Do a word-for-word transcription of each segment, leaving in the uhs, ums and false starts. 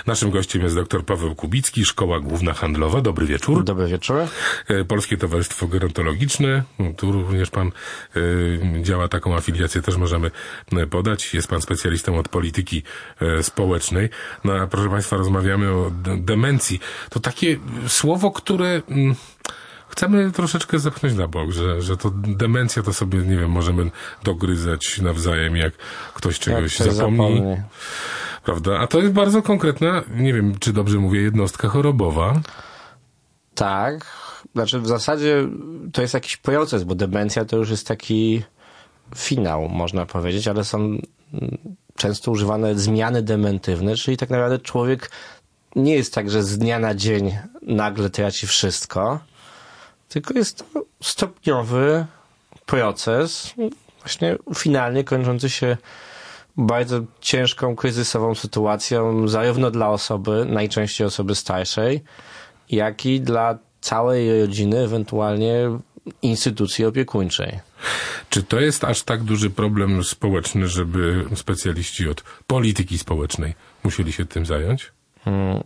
Naszym gościem jest dr Paweł Kubicki, Szkoła Główna Handlowa. Dobry wieczór. Dobry wieczór. Polskie Towarzystwo Gerontologiczne. Tu również pan y, działa, taką afiliację też możemy podać. Jest pan specjalistą od polityki y, społecznej. No a proszę państwa, rozmawiamy o d- demencji. To takie słowo, które... Y, Chcemy troszeczkę zepchnąć na bok, że, że to demencja to sobie, nie wiem, możemy dogryzać nawzajem, jak ktoś czegoś jak zapomni. zapomni. Prawda? A to jest bardzo konkretna, nie wiem, czy dobrze mówię, jednostka chorobowa. Tak. Znaczy w zasadzie to jest jakiś proces, bo demencja to już jest taki finał, można powiedzieć, ale są często używane zmiany dementywne, czyli tak naprawdę człowiek nie jest tak, że z dnia na dzień nagle traci wszystko, tylko jest to stopniowy proces, właśnie finalnie kończący się bardzo ciężką, kryzysową sytuacją, zarówno dla osoby, najczęściej osoby starszej, jak i dla całej rodziny, ewentualnie instytucji opiekuńczej. Czy to jest aż tak duży problem społeczny, żeby specjaliści od polityki społecznej musieli się tym zająć? Hmm.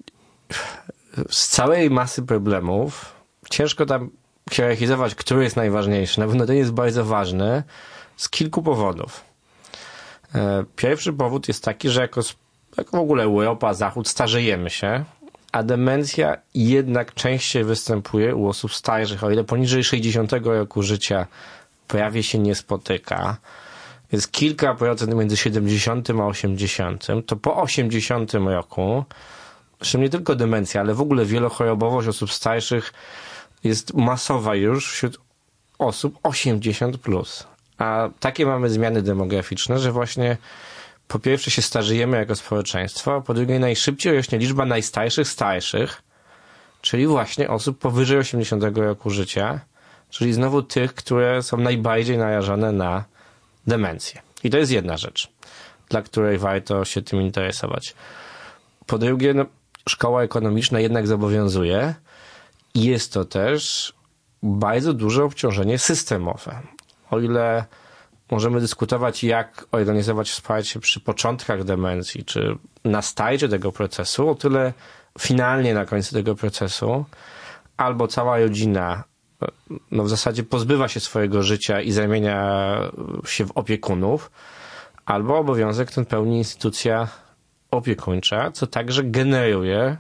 Z całej masy problemów ciężko tam hierarchizować, który jest najważniejszy. Na pewno ten jest bardzo ważny z kilku powodów. Pierwszy powód jest taki, że jako, jako w ogóle Europa, Zachód starzejemy się, a demencja jednak częściej występuje u osób starszych. O ile poniżej sześćdziesiątego roku życia prawie się nie spotyka, jest kilka procent między siedemdziesiątym a osiemdziesiątym, to po osiemdziesiątym roku, zresztą nie tylko demencja, ale w ogóle wielochorobowość osób starszych jest masowa już wśród osób osiemdziesiąt plus. A takie mamy zmiany demograficzne, że właśnie po pierwsze się starzejemy jako społeczeństwo, a po drugie najszybciej rośnie liczba najstarszych starszych, czyli właśnie osób powyżej osiemdziesiątego roku życia, czyli znowu tych, które są najbardziej narażone na demencję. I to jest jedna rzecz, dla której warto się tym interesować. Po drugie, no, szkoła ekonomiczna jednak zobowiązuje i jest to też bardzo duże obciążenie systemowe. O ile możemy dyskutować, jak organizować wsparcie przy początkach demencji, czy na starcie tego procesu, o tyle finalnie na końcu tego procesu albo cała rodzina no w zasadzie pozbywa się swojego życia i zamienia się w opiekunów, albo obowiązek ten pełni instytucja opiekuńcza, co także generuje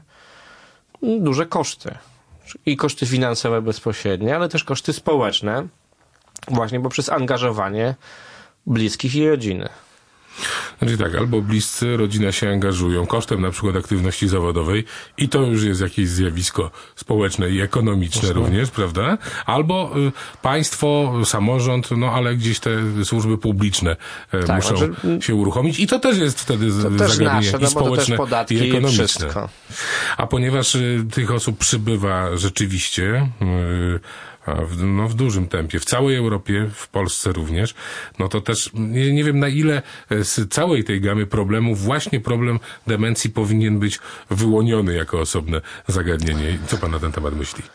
duże koszty. I koszty finansowe bezpośrednie, ale też koszty społeczne, właśnie poprzez angażowanie bliskich i rodziny. Znaczy tak, albo bliscy, rodzina się angażują kosztem na przykład aktywności zawodowej i to już jest jakieś zjawisko społeczne i ekonomiczne Jasne. również, prawda? Albo y, państwo, samorząd, no ale gdzieś te służby publiczne y, tak, muszą znaczy, się uruchomić i to też jest wtedy to zagadnienie też nasze, i no społeczne, bo to też podatki i ekonomiczne. I wszystko. A ponieważ y, tych osób przybywa rzeczywiście y, W, no w dużym tempie, w całej Europie, w Polsce również, no to też nie, nie wiem na ile z całej tej gamy problemów właśnie problem demencji powinien być wyłoniony jako osobne zagadnienie. Co pan na ten temat myśli?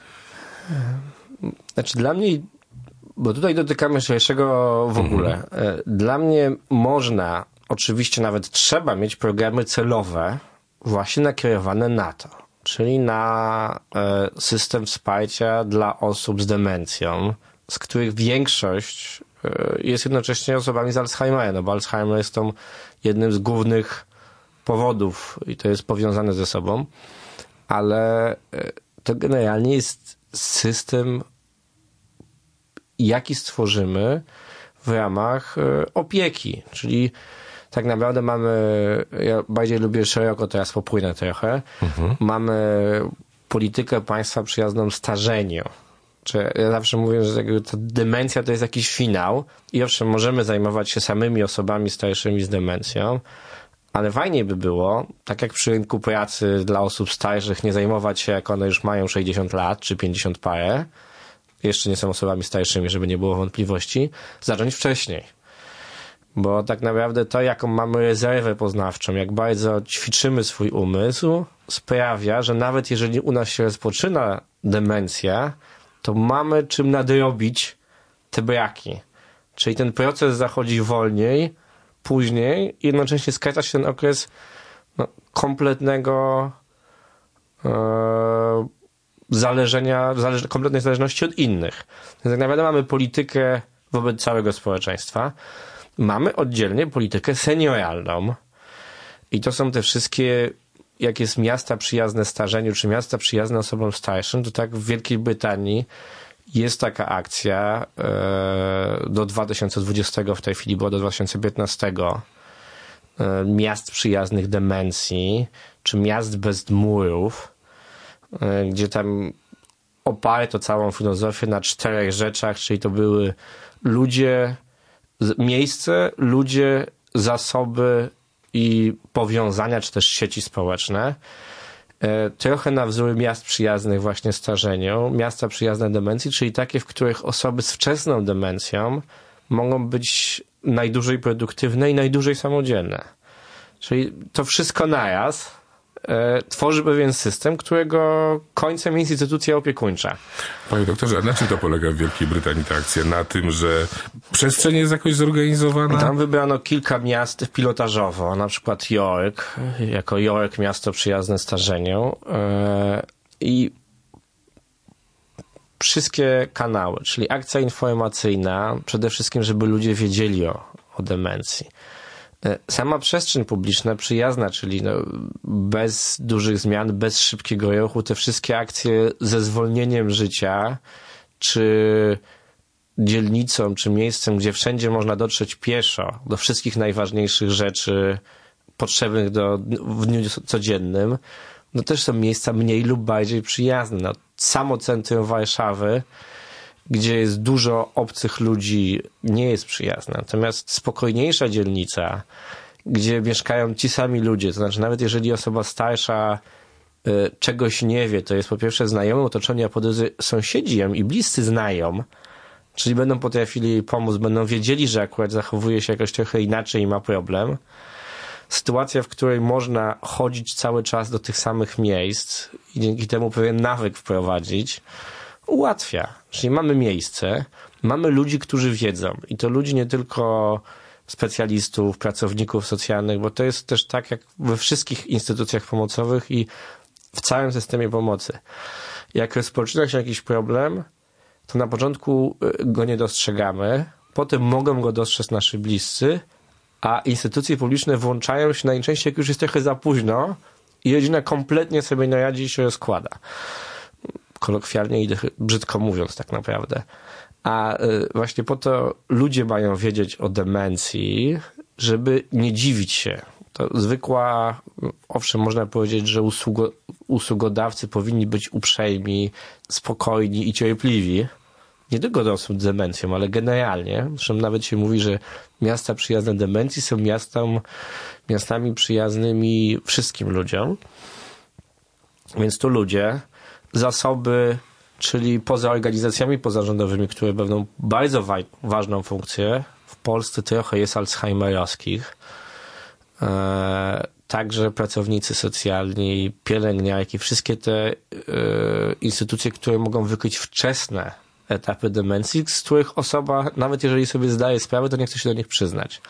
Znaczy dla mnie, bo tutaj dotykamy szerszego w ogóle, mhm. dla mnie można, oczywiście nawet trzeba mieć programy celowe właśnie nakierowane na to. Czyli na system wsparcia dla osób z demencją, z których większość jest jednocześnie osobami z Alzheimerem, no bo Alzheimer jest tą jednym z głównych powodów i to jest powiązane ze sobą, ale to generalnie jest system, jaki stworzymy w ramach opieki, czyli tak naprawdę mamy, ja bardziej lubię szeroko teraz popłynę trochę, mhm. mamy politykę państwa przyjazną starzeniu. Czy ja zawsze mówię, że ta demencja to jest jakiś finał i owszem, możemy zajmować się samymi osobami starszymi z demencją, ale fajniej by było, tak jak przy rynku pracy dla osób starszych, nie zajmować się, jak one już mają sześćdziesiąt lat czy pięćdziesiąt parę, jeszcze nie są osobami starszymi, żeby nie było wątpliwości, zacząć wcześniej. Bo tak naprawdę to, jaką mamy rezerwę poznawczą, jak bardzo ćwiczymy swój umysł, sprawia, że nawet jeżeli u nas się rozpoczyna demencja, to mamy czym nadrobić te braki. Czyli ten proces zachodzi wolniej, później i jednocześnie skraca się ten okres no, kompletnego e, zależenia, zależ, kompletnej zależności od innych. Więc tak naprawdę mamy politykę wobec całego społeczeństwa. Mamy oddzielnie politykę senioralną. I to są te wszystkie, jak jest miasta przyjazne starzeniu, czy miasta przyjazne osobom starszym, to tak w Wielkiej Brytanii jest taka akcja e, do dwa tysiące dwudziestego, w tej chwili było do dwa tysiące piętnastego, e, miast przyjaznych demencji, czy miast bez murów, e, gdzie tam oparto całą filozofię na czterech rzeczach, czyli to były ludzie, miejsce, ludzie, zasoby i powiązania, czy też sieci społeczne. Trochę na wzór miast przyjaznych właśnie starzeniu, miasta przyjazne demencji, czyli takie, w których osoby z wczesną demencją mogą być najdłużej produktywne i najdłużej samodzielne. Czyli to wszystko naraz e, tworzy pewien system, którego końcem jest instytucja opiekuńcza. Panie doktorze, a na czym to polega w Wielkiej Brytanii ta akcja? Na tym, że przestrzeń jest jakoś zorganizowana? Tam wybrano kilka miast pilotażowo, na przykład York, jako York miasto przyjazne starzeniu e, i wszystkie kanały, czyli akcja informacyjna, przede wszystkim, żeby ludzie wiedzieli o, o demencji. Sama przestrzeń publiczna przyjazna, czyli no, bez dużych zmian, bez szybkiego ruchu, te wszystkie akcje ze zwolnieniem życia, czy dzielnicą, czy miejscem, gdzie wszędzie można dotrzeć pieszo do wszystkich najważniejszych rzeczy potrzebnych do, w dniu codziennym, no też są miejsca mniej lub bardziej przyjazne. No, samo centrum Warszawy, gdzie jest dużo obcych ludzi, nie jest przyjazna. Natomiast spokojniejsza dzielnica, gdzie mieszkają ci sami ludzie, to znaczy nawet jeżeli osoba starsza y, czegoś nie wie, to jest po pierwsze znajomy otoczenie, a po drugie sąsiedzi ją i bliscy znają, czyli będą potrafili jej pomóc, będą wiedzieli, że akurat zachowuje się jakoś trochę inaczej i ma problem. Sytuacja, w której można chodzić cały czas do tych samych miejsc i dzięki temu pewien nawyk wprowadzić, ułatwia. Czyli mamy miejsce, mamy ludzi, którzy wiedzą. I to ludzi nie tylko specjalistów, pracowników socjalnych, bo to jest też tak jak we wszystkich instytucjach pomocowych i w całym systemie pomocy. Jak rozpoczyna się jakiś problem, to na początku go nie dostrzegamy, potem mogą go dostrzec nasi bliscy, a instytucje publiczne włączają się najczęściej, jak już jest trochę za późno i rodzina kompletnie sobie nie radzi i się rozkłada. Kolokwialnie i brzydko mówiąc tak naprawdę. A właśnie po to ludzie mają wiedzieć o demencji, żeby nie dziwić się. To zwykła, owszem, można powiedzieć, że usługo, usługodawcy powinni być uprzejmi, spokojni i cierpliwi. Nie tylko do osób z demencją, ale generalnie. Zresztą nawet się mówi, że miasta przyjazne demencji są miastom, miastami przyjaznymi wszystkim ludziom. Więc tu ludzie, zasoby, czyli poza organizacjami pozarządowymi, które pełnią bardzo wa- ważną funkcję. W Polsce trochę jest alzheimerowskich. E, także pracownicy socjalni, pielęgniarki, wszystkie te e, instytucje, które mogą wykryć wczesne etapy demencji, z których osoba, nawet jeżeli sobie zdaje sprawę, to nie chce się do nich przyznać.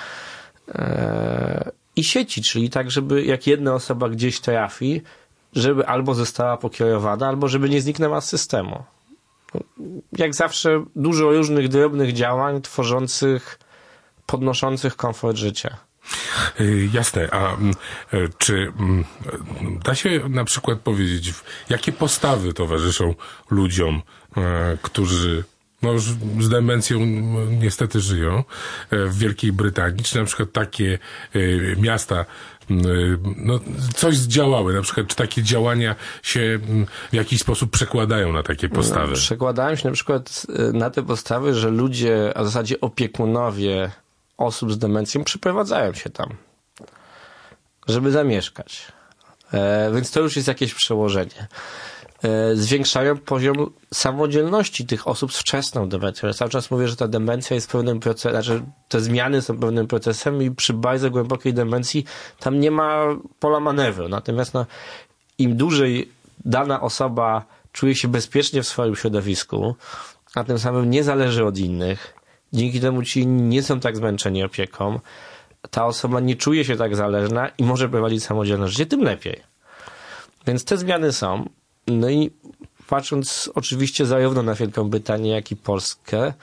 E, I sieci, czyli tak, żeby jak jedna osoba gdzieś trafi, żeby albo została pokierowana, albo żeby nie zniknęła z systemu. Jak zawsze dużo różnych drobnych działań tworzących, podnoszących komfort życia. Jasne, a czy da się na przykład powiedzieć, jakie postawy towarzyszą ludziom, którzy no już z demencją niestety żyją w Wielkiej Brytanii, czy na przykład takie miasta no, coś zdziałały, na przykład czy takie działania się w jakiś sposób przekładają na takie postawy? No, przekładają się na przykład na te postawy, że ludzie, a w zasadzie opiekunowie osób z demencją przyprowadzają się tam, żeby zamieszkać. E, więc to już jest jakieś przełożenie. E, zwiększają poziom samodzielności tych osób z wczesną demencją. Ja cały czas mówię, że ta demencja jest pewnym procesem, znaczy te zmiany są pewnym procesem i przy bardzo głębokiej demencji tam nie ma pola manewru. Natomiast no, im dłużej dana osoba czuje się bezpiecznie w swoim środowisku, a tym samym nie zależy od innych, dzięki temu ci inni nie są tak zmęczeni opieką, ta osoba nie czuje się tak zależna i może prowadzić samodzielne życie, tym lepiej. Więc te zmiany są. No i patrząc oczywiście zarówno na Wielką Brytanię, jak i Polskę,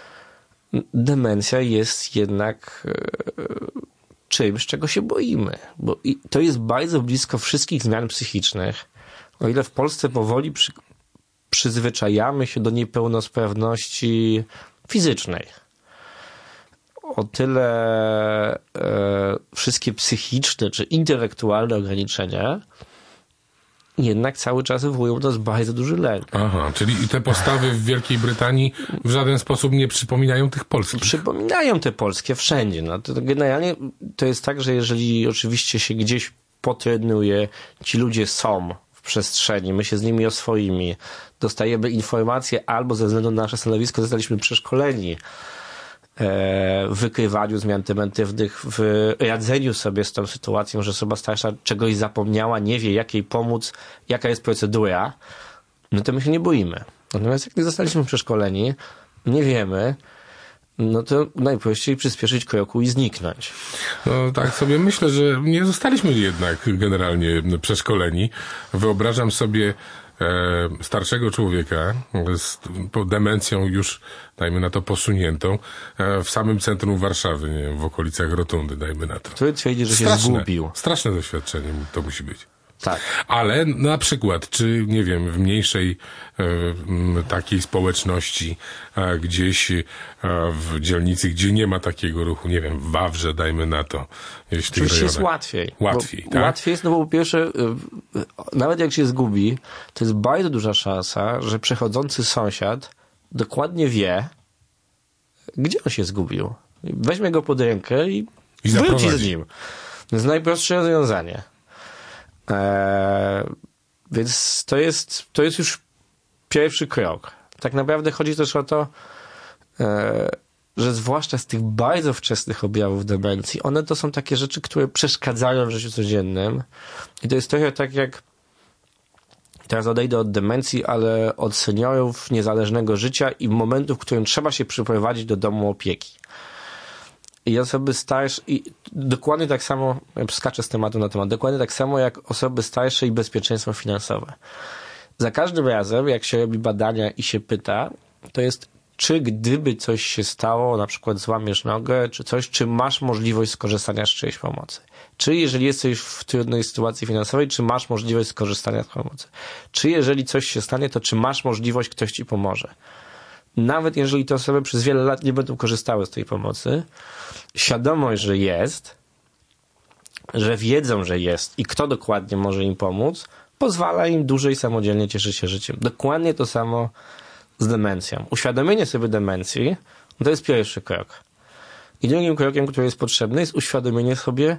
demencja jest jednak czymś, czego się boimy. Bo to jest bardzo blisko wszystkich zmian psychicznych. O ile w Polsce powoli przy, przyzwyczajamy się do niepełnosprawności fizycznej, o tyle e, wszystkie psychiczne czy intelektualne ograniczenia jednak cały czas wywołują nas bardzo duży lęk. Aha, czyli te postawy w Wielkiej Brytanii w żaden sposób nie przypominają tych polskich. Przypominają te polskie wszędzie. No, to generalnie to jest tak, że jeżeli oczywiście się gdzieś potrenuje, ci ludzie są w przestrzeni, my się z nimi oswoimy, dostajemy informacje albo ze względu na nasze stanowisko zostaliśmy przeszkoleni w wykrywaniu zmian dementywnych, w radzeniu sobie z tą sytuacją, że osoba starsza czegoś zapomniała, nie wie jak jej pomóc, jaka jest procedura, no to my się nie boimy. Natomiast jak nie zostaliśmy przeszkoleni, nie wiemy, no to najprościej przyspieszyć kroku i zniknąć. No tak sobie myślę, że nie zostaliśmy jednak generalnie przeszkoleni. Wyobrażam sobie e, starszego człowieka z demencją już, dajmy na to, posuniętą, e, w samym centrum Warszawy, nie wiem, w okolicach Rotundy, dajmy na to. Który twierdzi, że straszne, się zgubił. Straszne doświadczenie to musi być. Tak. Ale na przykład, czy nie wiem, w mniejszej e, takiej społeczności, e, gdzieś e, w dzielnicy, gdzie nie ma takiego ruchu, nie wiem, w Wawrze, dajmy na to. Oczywiście jest łatwiej. Łatwiej, tak? Łatwiej jest, no bo po pierwsze, e, nawet jak się zgubi, to jest bardzo duża szansa, że przechodzący sąsiad dokładnie wie, gdzie on się zgubił. Weźmie go pod rękę i, I wróci z nim. To jest najprostsze rozwiązanie. Eee, więc to jest, to jest już pierwszy krok. Tak naprawdę chodzi też o to, e, że zwłaszcza z tych bardzo wczesnych objawów demencji, one to są takie rzeczy, które przeszkadzają w życiu codziennym. I to jest trochę tak jak, teraz odejdę od demencji, ale od seniorów niezależnego życia i momentu, w którym trzeba się przyprowadzić do domu opieki. I osoby starsze, i dokładnie tak samo, ja skaczę z tematu na temat, dokładnie tak samo jak osoby starsze i bezpieczeństwo finansowe. Za każdym razem, jak się robi badania i się pyta, to jest, czy gdyby coś się stało, na przykład złamiesz nogę, czy coś, czy masz możliwość skorzystania z czyjejś pomocy? Czy jeżeli jesteś w trudnej sytuacji finansowej, czy masz możliwość skorzystania z pomocy? Czy jeżeli coś się stanie, to czy masz możliwość, ktoś ci pomoże? Nawet jeżeli te osoby przez wiele lat nie będą korzystały z tej pomocy, świadomość, że jest, że wiedzą, że jest i kto dokładnie może im pomóc, pozwala im dłużej samodzielnie cieszyć się życiem. Dokładnie to samo z demencją. Uświadomienie sobie demencji to jest pierwszy krok. I drugim krokiem, który jest potrzebny, jest uświadomienie sobie,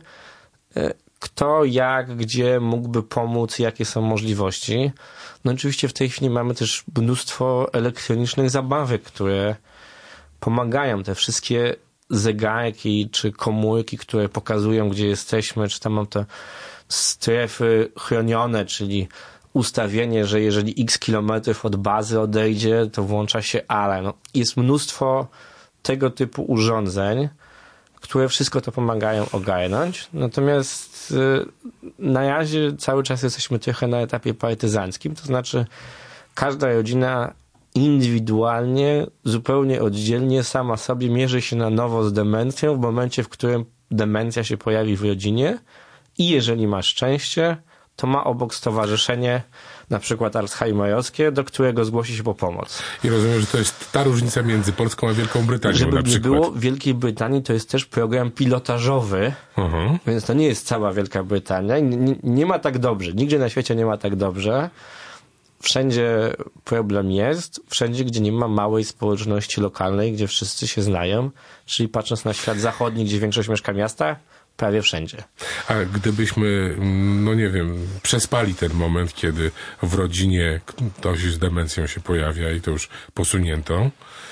kto, jak, gdzie mógłby pomóc, jakie są możliwości. No oczywiście w tej chwili mamy też mnóstwo elektronicznych zabawek, które pomagają. Te wszystkie zegarki czy komórki, które pokazują, gdzie jesteśmy, czy tam mam te strefy chronione, czyli ustawienie, że jeżeli x kilometrów od bazy odejdzie, to włącza się alarm. No, jest mnóstwo tego typu urządzeń, które wszystko to pomagają ogarnąć. Natomiast na razie cały czas jesteśmy trochę na etapie partyzanckim, to znaczy każda rodzina indywidualnie, zupełnie oddzielnie, sama sobie mierzy się na nowo z demencją w momencie, w którym demencja się pojawi w rodzinie i jeżeli ma szczęście, to ma obok stowarzyszenie, na przykład alzheimerowskie, do którego zgłosi się po pomoc. I rozumiem, że to jest ta różnica między Polską a Wielką Brytanią. Żeby na nie przykład. było, w Wielkiej Brytanii to jest też program pilotażowy, uh-huh. Więc to nie jest cała Wielka Brytania. Nie, nie ma tak dobrze. Nigdzie na świecie nie ma tak dobrze. Wszędzie problem jest. Wszędzie, gdzie nie ma małej społeczności lokalnej, gdzie wszyscy się znają. Czyli patrząc na świat zachodni, gdzie większość mieszka w miastach, prawie wszędzie. A gdybyśmy, no nie wiem, przespali ten moment, kiedy w rodzinie ktoś z demencją się pojawia i to już posuniętą,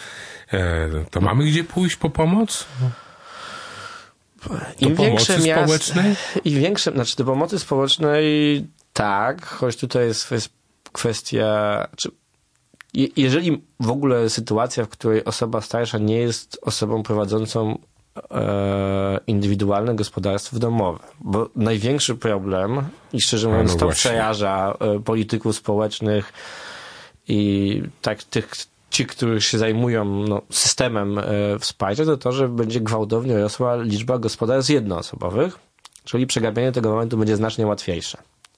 to mamy gdzie pójść po pomoc? Do Im pomocy większe społecznej? Miast, I większe, znaczy do pomocy społecznej tak, choć tutaj jest, jest kwestia, czy jeżeli w ogóle sytuacja, w której osoba starsza nie jest osobą prowadzącą e, indywidualne gospodarstwo domowe. Bo największy problem, i szczerze mówiąc, no to przeraża e, polityków społecznych i tak tych, ci, którzy się zajmują no, systemem e, wsparcia, to to, że będzie gwałtownie rosła liczba gospodarstw jednoosobowych, czyli przegapianie tego momentu będzie znacznie łatwiejsze.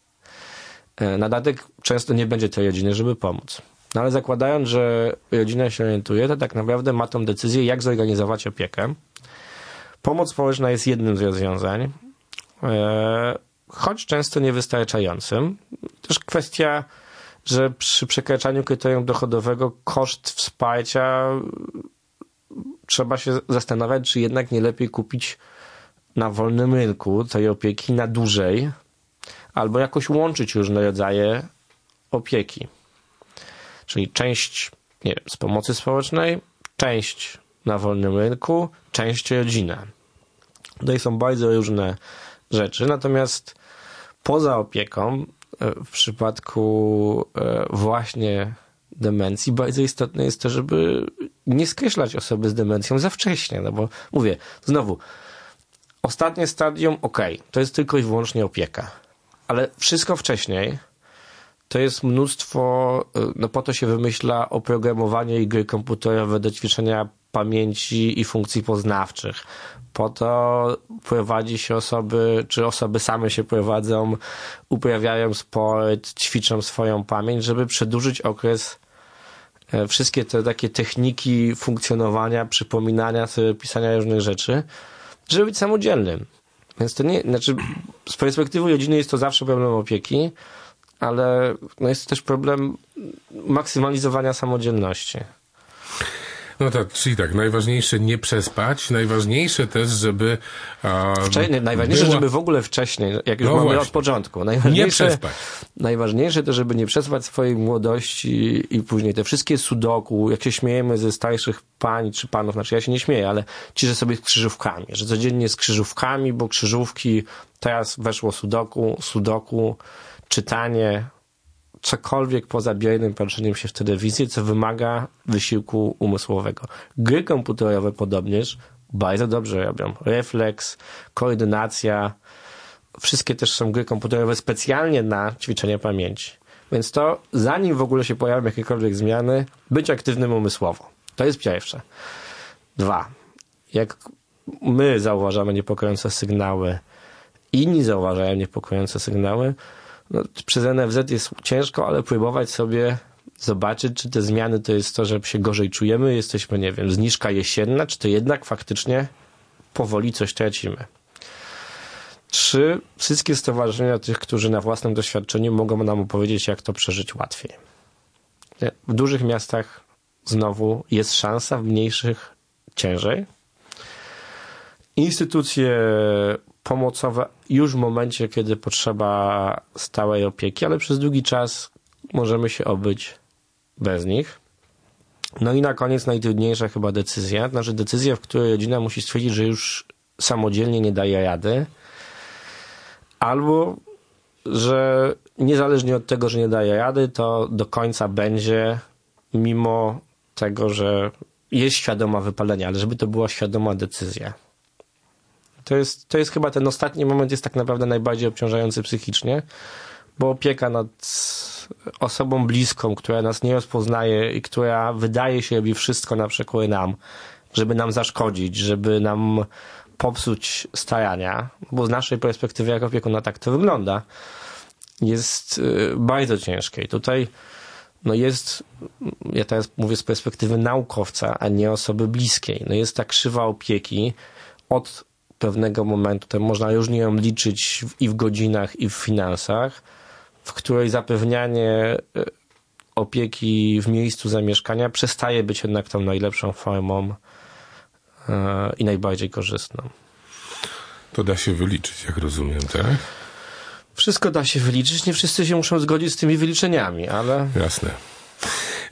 E, na dodatek często nie będzie tej rodziny, żeby pomóc. No ale zakładając, że rodzina się orientuje, to tak naprawdę ma tą decyzję, jak zorganizować opiekę. Pomoc społeczna jest jednym z rozwiązań, e, choć często niewystarczającym. Też kwestia, że przy przekraczaniu kryterium dochodowego koszt wsparcia trzeba się zastanawiać, czy jednak nie lepiej kupić na wolnym rynku tej opieki na dłużej, albo jakoś łączyć różne rodzaje opieki. Czyli część, nie wiem, z pomocy społecznej, część na wolnym rynku, część rodzinna. Tutaj są bardzo różne rzeczy, natomiast poza opieką w przypadku właśnie demencji bardzo istotne jest to, żeby nie skreślać osoby z demencją za wcześnie, no bo mówię, znowu, ostatnie stadium, okej, okay, to jest tylko i wyłącznie opieka, ale wszystko wcześniej to jest mnóstwo, no po to się wymyśla oprogramowanie i gry komputerowe do ćwiczenia pamięci i funkcji poznawczych. Po to prowadzi się osoby, czy osoby same się prowadzą, uprawiają sport, ćwiczą swoją pamięć, żeby przedłużyć okres, wszystkie te takie techniki funkcjonowania, przypominania sobie, pisania różnych rzeczy, żeby być samodzielnym. Więc to nie, znaczy z perspektywy rodziny jest to zawsze problem opieki, ale no jest też problem maksymalizowania samodzielności. No tak, czyli tak, najważniejsze nie przespać, najważniejsze też, żeby a, Wcze- najważniejsze, była... żeby w ogóle wcześniej, jak już no mamy właśnie. Od początku, najważniejsze, nie przespać. Najważniejsze to, żeby nie przespać swojej młodości i później te wszystkie sudoku, jak się śmiejemy ze starszych pań czy panów, znaczy ja się nie śmieję, ale ci, że sobie z krzyżówkami, że codziennie z krzyżówkami, bo krzyżówki, teraz weszło sudoku, sudoku, czytanie, cokolwiek poza biernym patrzeniem się w telewizję, co wymaga wysiłku umysłowego. Gry komputerowe podobnież bardzo dobrze robią. Refleks, koordynacja, wszystkie też są gry komputerowe specjalnie na ćwiczenie pamięci. Więc to, zanim w ogóle się pojawią jakiekolwiek zmiany, być aktywnym umysłowo. To jest pierwsze. Dwa. Jak my zauważamy niepokojące sygnały, inni zauważają niepokojące sygnały, no, przez N F Z jest ciężko, ale próbować sobie zobaczyć, czy te zmiany to jest to, że się gorzej czujemy, jesteśmy, nie wiem, zniżka jesienna, czy to jednak faktycznie powoli coś tracimy. Trzy, wszystkie stowarzyszenia tych, którzy na własnym doświadczeniu mogą nam opowiedzieć, jak to przeżyć łatwiej. W dużych miastach znowu jest szansa, w mniejszych ciężej. Instytucje pomocowe już w momencie, kiedy potrzeba stałej opieki, ale przez długi czas możemy się obyć bez nich. No i na koniec najtrudniejsza chyba decyzja, znaczy decyzja, w której rodzina musi stwierdzić, że już samodzielnie nie daje rady, albo że niezależnie od tego, że nie daje rady, to do końca będzie, mimo tego, że jest świadoma wypalenia, ale żeby to była świadoma decyzja. To jest, to jest chyba ten ostatni moment, jest tak naprawdę najbardziej obciążający psychicznie, bo opieka nad osobą bliską, która nas nie rozpoznaje i która wydaje się robi wszystko na przekór nam, żeby nam zaszkodzić, żeby nam popsuć starania, bo z naszej perspektywy jako opiekuna tak to wygląda, jest bardzo ciężkie. I tutaj no jest, ja teraz mówię z perspektywy naukowca, a nie osoby bliskiej. No jest ta krzywa opieki od pewnego momentu, to można różnie ją liczyć i w godzinach, i w finansach, w której zapewnianie opieki w miejscu zamieszkania przestaje być jednak tą najlepszą formą i najbardziej korzystną. To da się wyliczyć, jak rozumiem, tak? Wszystko da się wyliczyć, nie wszyscy się muszą zgodzić z tymi wyliczeniami, ale... Jasne.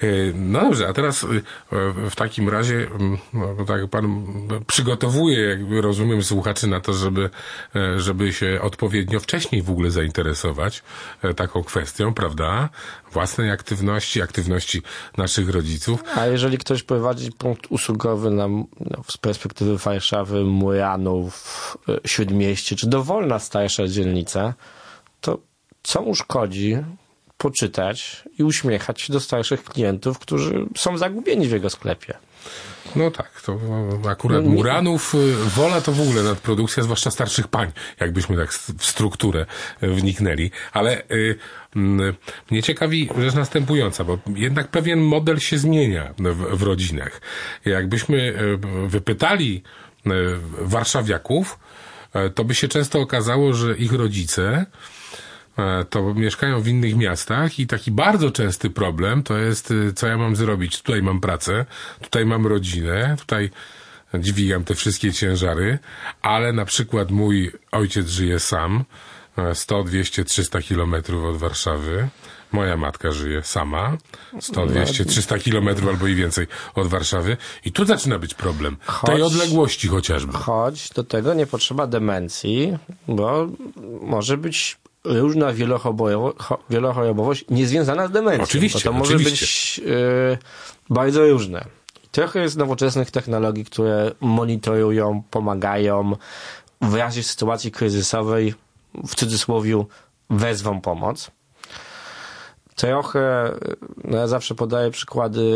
No dobrze, a teraz w takim razie, no, tak pan przygotowuje, jakby rozumiem, słuchaczy na to, żeby, żeby się odpowiednio wcześniej w ogóle zainteresować taką kwestią, prawda? Własnej aktywności, aktywności naszych rodziców. A jeżeli ktoś prowadzi punkt usługowy na, no, z perspektywy Warszawy, Muranów, Śródmieście, czy dowolna starsza dzielnica, to co mu szkodzi poczytać i uśmiechać się do starszych klientów, którzy są zagubieni w jego sklepie? No tak, to akurat Muranów, Wola to w ogóle nadprodukcja, zwłaszcza starszych pań, jakbyśmy tak w strukturę wniknęli. Ale y, y, mnie ciekawi rzecz następująca, bo jednak pewien model się zmienia w, w rodzinach. Jakbyśmy wypytali warszawiaków, to by się często okazało, że ich rodzice to mieszkają w innych miastach i taki bardzo częsty problem to jest, co ja mam zrobić. Tutaj mam pracę, tutaj mam rodzinę, tutaj dźwigam te wszystkie ciężary, ale na przykład mój ojciec żyje sam, sto, dwieście, trzysta kilometrów od Warszawy. Moja matka żyje sama, sto, dwieście, trzysta kilometrów albo i więcej od Warszawy. I tu zaczyna być problem. Choć, tej odległości chociażby. Choć do tego nie potrzeba demencji, bo może być różna wielochorobowość niezwiązana z demencją. Oczywiście, bo to może oczywiście. być yy, bardzo różne. Trochę jest nowoczesnych technologii, które monitorują, pomagają, w razie sytuacji kryzysowej, w cudzysłowie, wezwą pomoc. Trochę, no ja zawsze podaję przykłady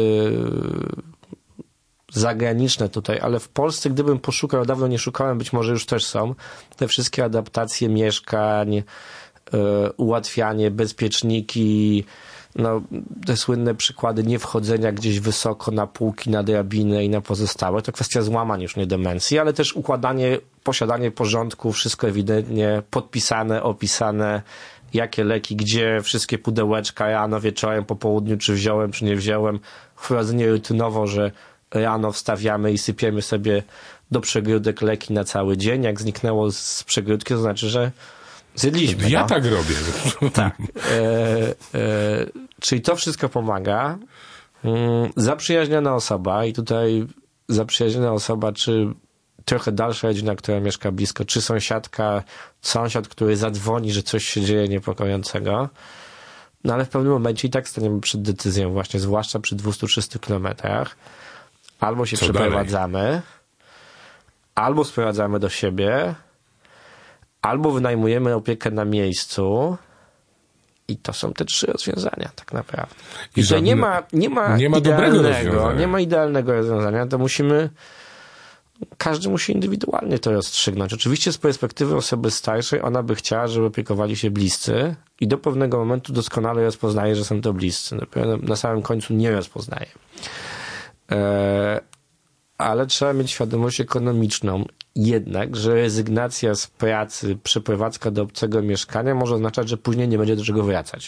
zagraniczne tutaj, ale w Polsce, gdybym poszukał, dawno nie szukałem, być może już też są, te wszystkie adaptacje mieszkań, ułatwianie, bezpieczniki, no, te słynne przykłady niewchodzenia gdzieś wysoko na półki, na drabinę i na pozostałe, to kwestia złamań, już nie demencji, ale też układanie, posiadanie porządku, wszystko ewidentnie podpisane, opisane, jakie leki, gdzie, wszystkie pudełeczka rano, wieczorem, po południu, czy wziąłem, czy nie wziąłem, wprowadzenie rutynowo, że rano wstawiamy i sypiemy sobie do przegródek leki na cały dzień, jak zniknęło z przegródki, to znaczy, że zjedliśmy. Ja no? tak robię. Tak. E, e, czyli to wszystko pomaga. Mm, zaprzyjaźniona osoba i tutaj zaprzyjaźniona osoba, czy trochę dalsza rodzina, która mieszka blisko, czy sąsiadka, sąsiad, który zadzwoni, że coś się dzieje niepokojącego. No ale w pewnym momencie i tak staniemy przed decyzją właśnie, zwłaszcza przy dwieście trzysta kilometrach. Albo się Co przeprowadzamy, dalej? Albo sprowadzamy do siebie, albo wynajmujemy opiekę na miejscu i to są te trzy rozwiązania tak naprawdę. I, I tutaj nie ma, nie ma, nie ma idealnego, nie ma idealnego rozwiązania, to musimy, każdy musi indywidualnie to rozstrzygnąć. Oczywiście z perspektywy osoby starszej ona by chciała, żeby opiekowali się bliscy i do pewnego momentu doskonale rozpoznaje, że są to bliscy. Dopiero na samym końcu nie rozpoznaje. E, ale trzeba mieć świadomość ekonomiczną jednak, że rezygnacja z pracy, przeprowadzka do obcego mieszkania może oznaczać, że później nie będzie do czego wracać.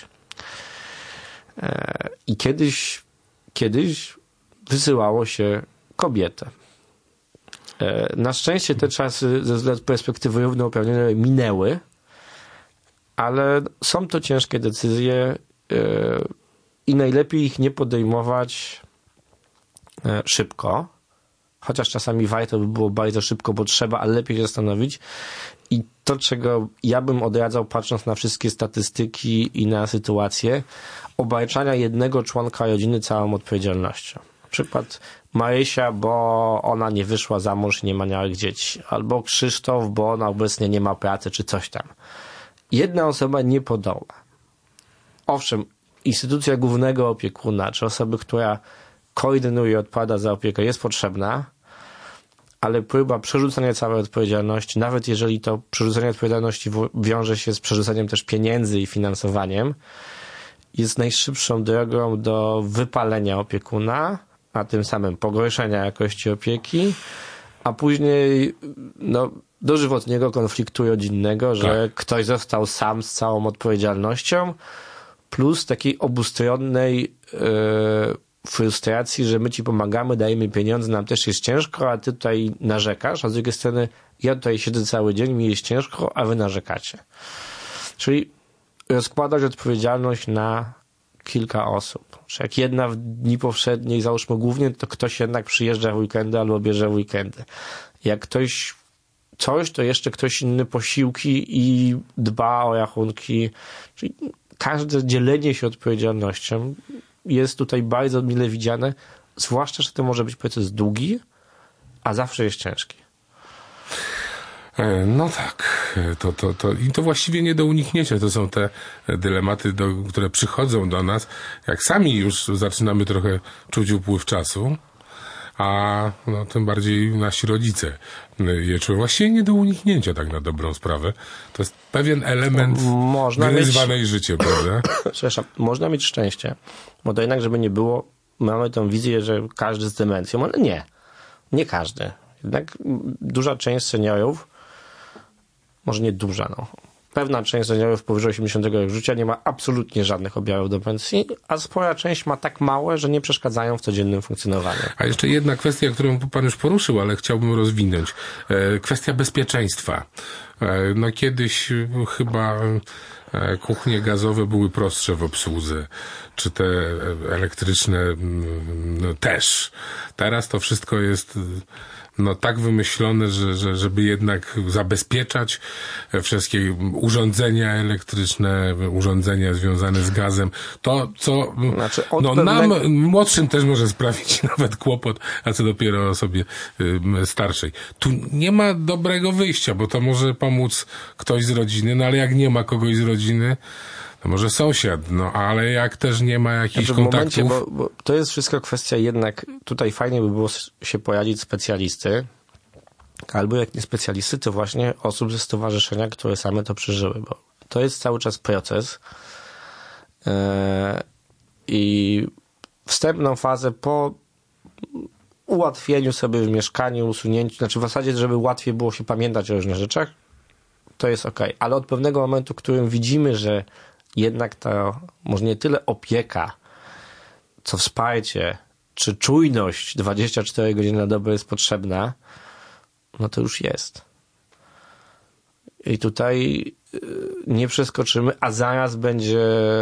E, I kiedyś, kiedyś wysyłało się kobietę. E, na szczęście te czasy ze względu perspektywy równouprawnionej minęły, ale są to ciężkie decyzje e, i najlepiej ich nie podejmować e, szybko. Chociaż czasami warto by było bardzo szybko, bo trzeba, ale lepiej się zastanowić. I to, czego ja bym odradzał, patrząc na wszystkie statystyki i na sytuację, obarczania jednego członka rodziny całą odpowiedzialnością. Na przykład Marysia, bo ona nie wyszła za mąż i nie ma miałych dzieci. Albo Krzysztof, bo ona obecnie nie ma pracy, czy coś tam. Jedna osoba nie podoła. Owszem, instytucja głównego opiekuna, czy osoby, która koordynuje i odpowiada za opiekę, jest potrzebna, ale próba przerzucenia całej odpowiedzialności, nawet jeżeli to przerzucenie odpowiedzialności wiąże się z przerzuceniem też pieniędzy i finansowaniem, jest najszybszą drogą do wypalenia opiekuna, a tym samym pogorszenia jakości opieki, a później no, dożywotniego konfliktu rodzinnego, że tak. Ktoś został sam z całą odpowiedzialnością, plus takiej obustronnej yy, frustracji, że my ci pomagamy, dajemy pieniądze, nam też jest ciężko, a ty tutaj narzekasz, a z drugiej strony ja tutaj siedzę cały dzień, mi jest ciężko, a wy narzekacie. Czyli rozkładać odpowiedzialność na kilka osób. Czy jak jedna w dni powszedniej, załóżmy głównie, to ktoś jednak przyjeżdża w weekendy albo bierze w weekendy. Jak ktoś coś, to jeszcze ktoś inny posiłki i dba o rachunki. Czyli każde dzielenie się odpowiedzialnością jest tutaj bardzo mile widziane, zwłaszcza, że to może być proces długi, a zawsze jest ciężki. No tak, to, to, to, i to właściwie nie do uniknięcia. To są te dylematy, do, które przychodzą do nas, jak sami już zaczynamy trochę czuć upływ czasu, a no, tym bardziej nasi rodzice je czują. Właściwie nie do uniknięcia, tak na dobrą sprawę. To jest pewien element gry zwanej życie, prawda? Przepraszam, można mieć szczęście, bo to jednak, żeby nie było, mamy tą wizję, że każdy z demencją, ale nie, nie każdy. Jednak duża część seniorów, może nie duża, no. Pewna część seniorów powyżej osiemdziesiątego roku życia nie ma absolutnie żadnych objawów demencji, a spora część ma tak małe, że nie przeszkadzają w codziennym funkcjonowaniu. A jeszcze jedna kwestia, którą pan już poruszył, ale chciałbym rozwinąć. Kwestia bezpieczeństwa. No kiedyś chyba kuchnie gazowe były prostsze w obsłudze, czy te elektryczne no, też. Teraz to wszystko jest no tak wymyślone, że, że, żeby jednak zabezpieczać wszystkie urządzenia elektryczne, urządzenia związane z gazem. To, co znaczy, no, pewnego... nam, młodszym też może sprawić nawet kłopot, a co dopiero osobie y, starszej. Tu nie ma dobrego wyjścia, bo to może pomóc ktoś z rodziny, no ale jak nie ma kogoś z rodziny, to może sąsiad, no ale jak też nie ma jakichś znaczy, w kontaktów... Momencie, bo, bo to jest wszystko kwestia jednak, tutaj fajnie by było się pojawić specjalisty, albo jak nie specjalisty, to właśnie osób ze stowarzyszenia, które same to przeżyły, bo to jest cały czas proces yy, i wstępną fazę po ułatwieniu sobie w mieszkaniu, usunięciu, znaczy w zasadzie, żeby łatwiej było się pamiętać o różnych rzeczach, to jest okej, ale od pewnego momentu, w którym widzimy, że jednak to może nie tyle opieka, co wsparcie, czy czujność dwadzieścia cztery godziny na dobę jest potrzebna, no to już jest. I tutaj nie przeskoczymy, a zaraz będzie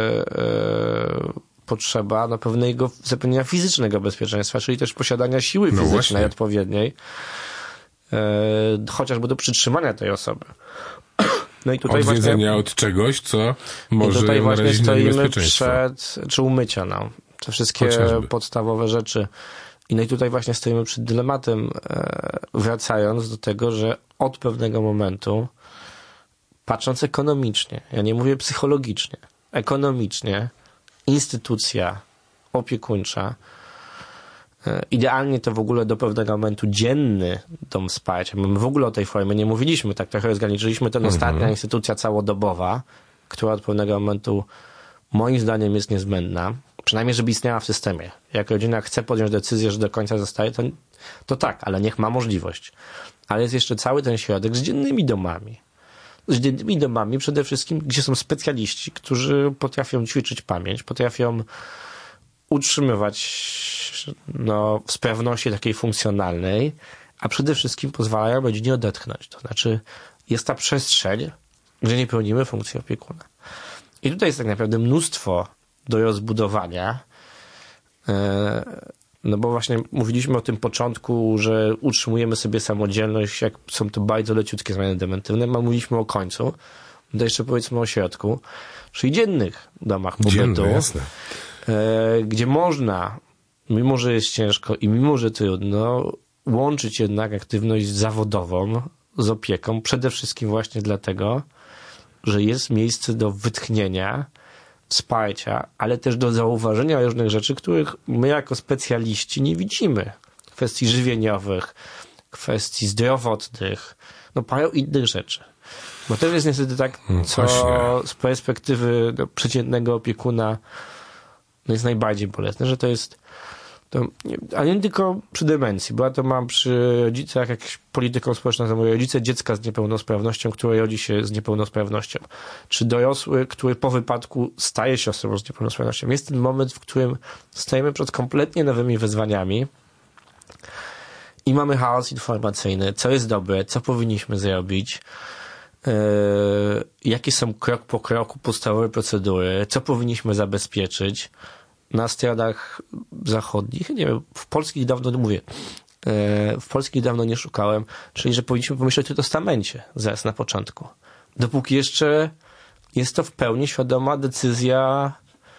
potrzeba na pewnego zapewnienia fizycznego bezpieczeństwa, czyli też posiadania siły no fizycznej właśnie. odpowiedniej, chociażby do przytrzymania tej osoby. No i tutaj odwiedzenia właśnie, od czegoś, co może i tutaj właśnie stoimy przed, czy umycia, no. Te wszystkie Chociażby. podstawowe rzeczy. I no i tutaj właśnie stoimy przed dylematem, e, wracając do tego, że od pewnego momentu, patrząc ekonomicznie, ja nie mówię psychologicznie, ekonomicznie, instytucja opiekuńcza, e, idealnie to w ogóle do pewnego momentu dzienny dom wsparcia. My w ogóle o tej formie nie mówiliśmy, tak trochę rozgraniczyliśmy ten mhm. ostatnia instytucja całodobowa, która od pewnego momentu moim zdaniem jest niezbędna. Przynajmniej, żeby istniała w systemie. Jak rodzina chce podjąć decyzję, że do końca zostaje, to, to tak, ale niech ma możliwość. Ale jest jeszcze cały ten środek z dziennymi domami. Z dziennymi domami przede wszystkim, gdzie są specjaliści, którzy potrafią ćwiczyć pamięć, potrafią utrzymywać no, w sprawności takiej funkcjonalnej, a przede wszystkim pozwalają rodzinie odetchnąć. To znaczy jest ta przestrzeń, gdzie nie pełnimy funkcji opiekuna. I tutaj jest tak naprawdę mnóstwo do rozbudowania, no bo właśnie mówiliśmy o tym początku, że utrzymujemy sobie samodzielność, jak są to bardzo leciutkie zmiany dementywne, a mówiliśmy o końcu, to jeszcze powiedzmy o środku, czyli dziennych domach pobytu, Dzienne, jasne. Gdzie można, mimo że jest ciężko i mimo że trudno, łączyć jednak aktywność zawodową z opieką, przede wszystkim właśnie dlatego, że jest miejsce do wytchnienia, wsparcia, ale też do zauważenia różnych rzeczy, których my jako specjaliści nie widzimy. Kwestii żywieniowych, kwestii zdrowotnych, no parę innych rzeczy. Bo też jest niestety tak, co no z perspektywy no, przeciętnego opiekuna no jest najbardziej bolesne, że to jest to, ale nie tylko przy demencji, bo ja to mam przy rodzicach, jakąś polityką społeczną, to mówię, rodzice dziecka z niepełnosprawnością, które rodzi się z niepełnosprawnością, czy dorosły, który po wypadku staje się osobą z niepełnosprawnością. Jest ten moment, w którym stajemy przed kompletnie nowymi wyzwaniami i mamy chaos informacyjny, co jest dobre, co powinniśmy zrobić. jakie są krok po kroku podstawowe procedury, co powinniśmy zabezpieczyć na stronach zachodnich. Nie wiem, w polskich dawno nie mówię, w polskich dawno nie szukałem, czyli że powinniśmy pomyśleć o testamencie zaraz na początku. Dopóki jeszcze jest to w pełni świadoma decyzja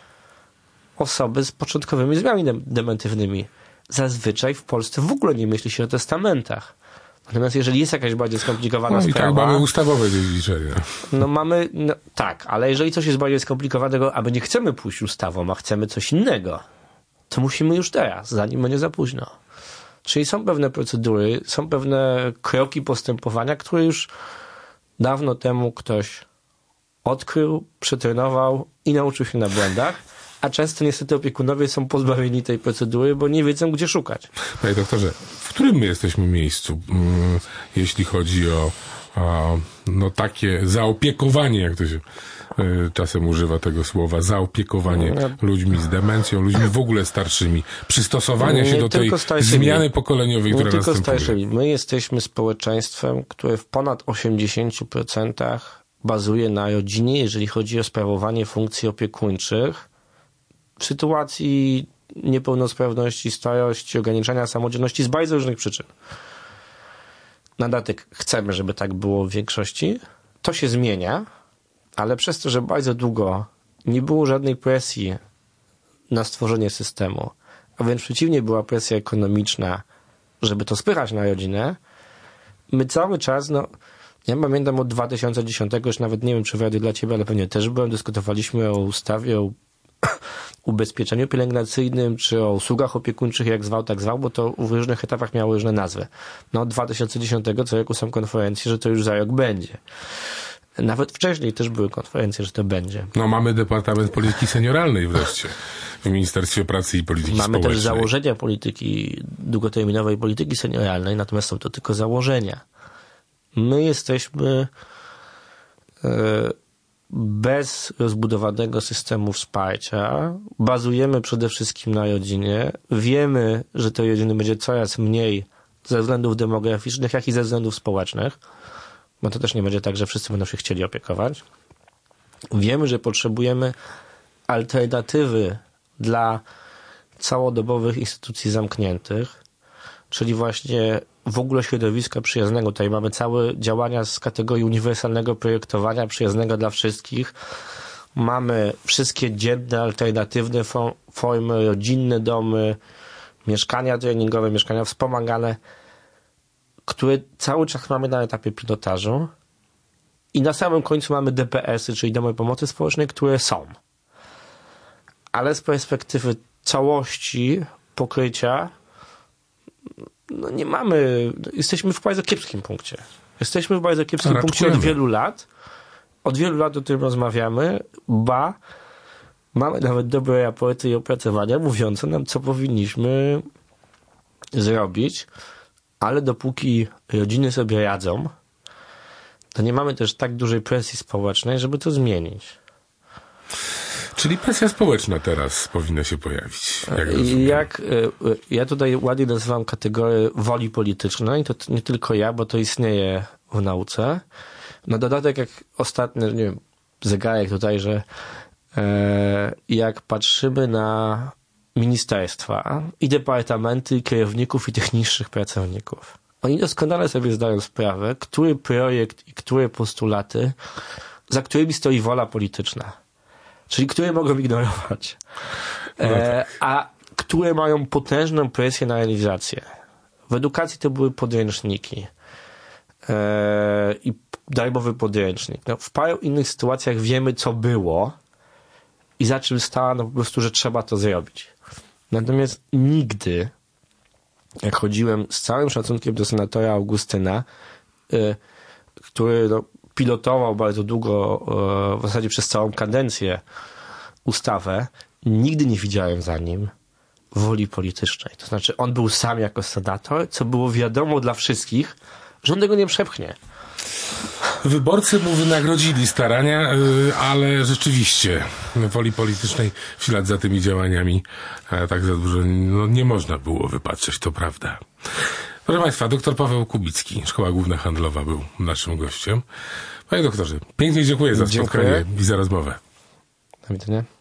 osoby z początkowymi zmianami dementywnymi. Zazwyczaj w Polsce w ogóle nie myśli się o testamentach. Natomiast jeżeli jest jakaś bardziej skomplikowana no sprawa... No i tak mamy ustawowe dziedziczenie. No mamy... No, tak, ale jeżeli coś jest bardziej skomplikowanego, aby nie chcemy pójść ustawą, a chcemy coś innego, to musimy już teraz, zanim będzie za późno. Czyli są pewne procedury, są pewne kroki postępowania, które już dawno temu ktoś odkrył, przetrenował i nauczył się na błędach, a często niestety opiekunowie są pozbawieni tej procedury, bo nie wiedzą, gdzie szukać. Panie doktorze, w którym my jesteśmy miejscu, mm, jeśli chodzi o, o no takie zaopiekowanie, jak to się y, czasem używa tego słowa, zaopiekowanie no, ludźmi z demencją, ludźmi w ogóle starszymi, przystosowanie się do tej starszymi, zmiany pokoleniowej, która następuje. Nie tylko następuje. starszymi. My jesteśmy społeczeństwem, które w ponad osiemdziesięciu procentach bazuje na rodzinie, jeżeli chodzi o sprawowanie funkcji opiekuńczych. W sytuacji niepełnosprawności, starości, ograniczenia samodzielności z bardzo różnych przyczyn. Na dodatek chcemy, żeby tak było w większości. To się zmienia, ale przez to, że bardzo długo nie było żadnej presji na stworzenie systemu, a wręcz przeciwnie, była presja ekonomiczna, żeby to spychać na rodzinę, my cały czas, no, ja pamiętam od dwa tysiące dziesiątego, już nawet nie wiem, czy w radiu dla ciebie, ale pewnie też byłem, dyskutowaliśmy o ustawie, o ubezpieczeniu pielęgnacyjnym, czy o usługach opiekuńczych, jak zwał, tak zwał, bo to w różnych etapach miało różne nazwy. No od dwa tysiące dziesiątego co roku są konferencje, że to już za rok będzie. Nawet wcześniej też były konferencje, że to będzie. No mamy Departament Polityki Senioralnej wreszcie w Ministerstwie Pracy i Polityki Mamy Społecznej. też założenia polityki, długoterminowej polityki senioralnej, natomiast są to tylko założenia. My jesteśmy yy, bez rozbudowanego systemu wsparcia, bazujemy przede wszystkim na rodzinie, wiemy, że tej rodziny będzie coraz mniej ze względów demograficznych, jak i ze względów społecznych, bo to też nie będzie tak, że wszyscy będą się chcieli opiekować. Wiemy, że potrzebujemy alternatywy dla całodobowych instytucji zamkniętych, czyli właśnie w ogóle środowiska przyjaznego. Tutaj mamy całe działania z kategorii uniwersalnego projektowania, przyjaznego dla wszystkich. Mamy wszystkie dzienne, alternatywne formy, rodzinne domy, mieszkania treningowe, mieszkania wspomagane, które cały czas mamy na etapie pilotażu. I na samym końcu mamy D P S-y, czyli domy pomocy społecznej, które są. Ale z perspektywy całości pokrycia no nie mamy, jesteśmy w bardzo kiepskim punkcie. Jesteśmy w bardzo kiepskim Ale punkcie od wielu lat. Od wielu lat o tym rozmawiamy, ba mamy nawet dobre raporty i opracowania mówiące nam, co powinniśmy zrobić, ale dopóki rodziny sobie radzą, to nie mamy też tak dużej presji społecznej, żeby to zmienić. Czyli presja społeczna teraz powinna się pojawić. Jak, jak ja tutaj ładnie nazywam kategorię woli politycznej, to nie tylko ja, bo to istnieje w nauce. Na dodatek, jak ostatnio, nie wiem, zegarek tutaj, że e, jak patrzymy na ministerstwa i departamenty, i kierowników, i tych niższych pracowników, oni doskonale sobie zdają sprawę, który projekt i które postulaty, za którymi stoi wola polityczna. Czyli które mogą ignorować. E, a które mają potężną presję na realizację. W edukacji to były podręczniki. E, I darmowy podręcznik. No, w paru innych sytuacjach wiemy, co było i za czym stała, no po prostu, że trzeba to zrobić. Natomiast nigdy, jak chodziłem z całym szacunkiem do senatora Augustyna, e, który no, pilotował bardzo długo, w zasadzie przez całą kadencję ustawę, nigdy nie widziałem za nim woli politycznej. To znaczy on był sam jako senator, co było wiadomo dla wszystkich, że on tego nie przepchnie. Wyborcy mu wynagrodzili starania, ale rzeczywiście woli politycznej w ślad za tymi działaniami tak za dużo no, nie można było wypatrzeć, to prawda. Proszę Państwa, doktor Paweł Kubicki, Szkoła Główna Handlowa, był naszym gościem. Panie doktorze, pięknie dziękuję za spotkanie Dziękuję. i za rozmowę. Do widzenia.